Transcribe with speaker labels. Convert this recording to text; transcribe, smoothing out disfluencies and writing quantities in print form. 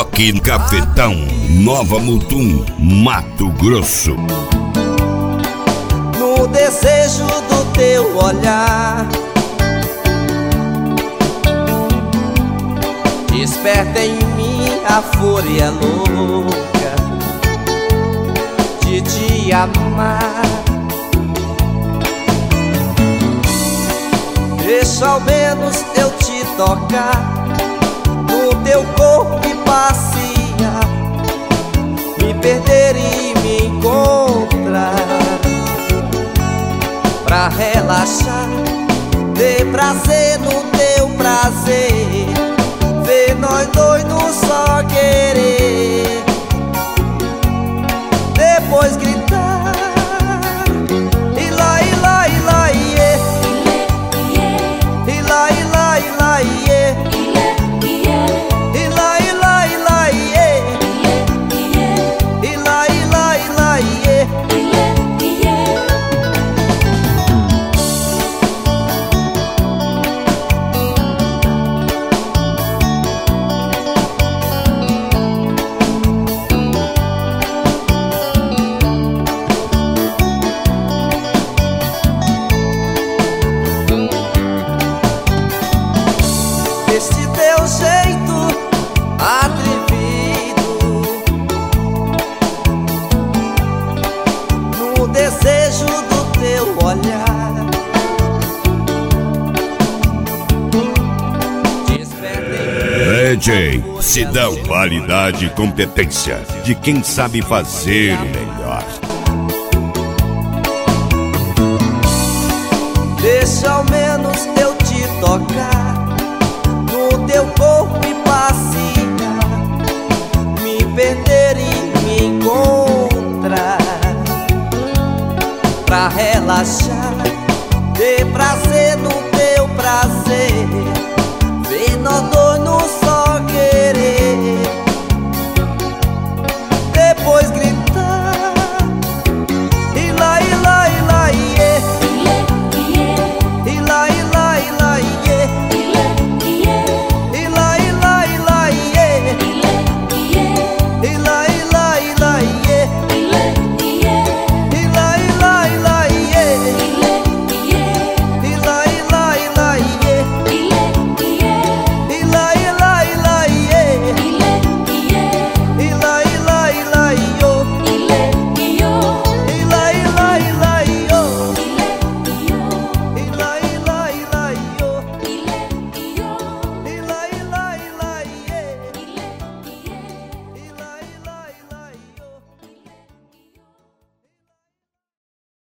Speaker 1: Rock Cafetão, Nova Mutum, Mato Grosso.
Speaker 2: No desejo do teu olhar, desperta em mim a fúria louca de te amar. Deixa ao menos eu te tocar, no teu corpo e passear, me perder e me encontrar. Pra relaxar, ter prazer no teu prazer, ver nós dois no só querer, depois gritar ilá, ilá, ilá, iê, ilá, ilá, ilá, iê, ilá, ilá, ilá, iê, ilá, ilá, ilá, iê. Esse teu jeito atrevido, no desejo do teu olhar,
Speaker 1: DJ Sidão, qualidade e competência de quem sabe fazer o melhor.
Speaker 2: deixa ao menos eu te tocar, no teu corpo e passear, me perder e me encontrar. Pra relaxar,